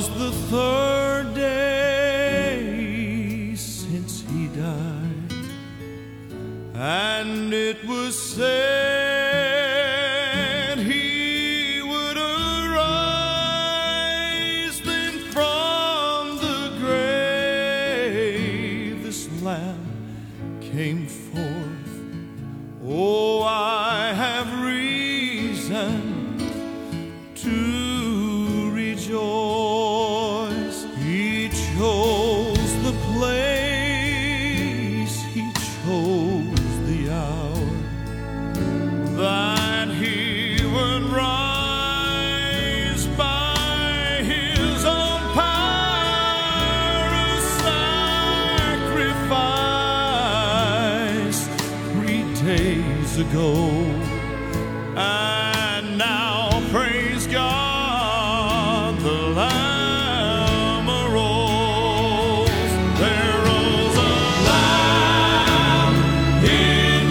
'twas the third day since he died, and it was said he would arise then from the grave. This Lamb came forth. Oh, I have reason to rejoice. He chose the place, he chose the hour, that he would rise by his own power, a sacrifice 3 days ago. And now, praise God, the Lamb arose. There rose a Lamb in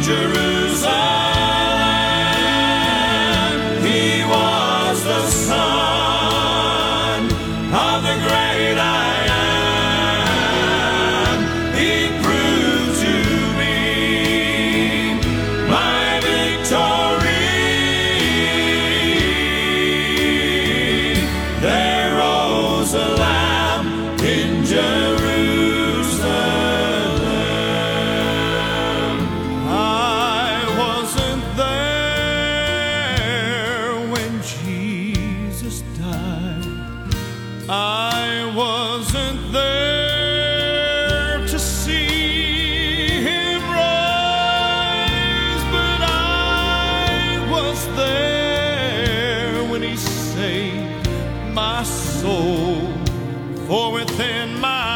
Jerusalem. He was the Son of the great I Am. He proved to be my victory. There rose a Lamb in Jerusalem. I wasn't there when Jesus died. I wasn't there to see him rise, but I was there when he saved my soul. For within my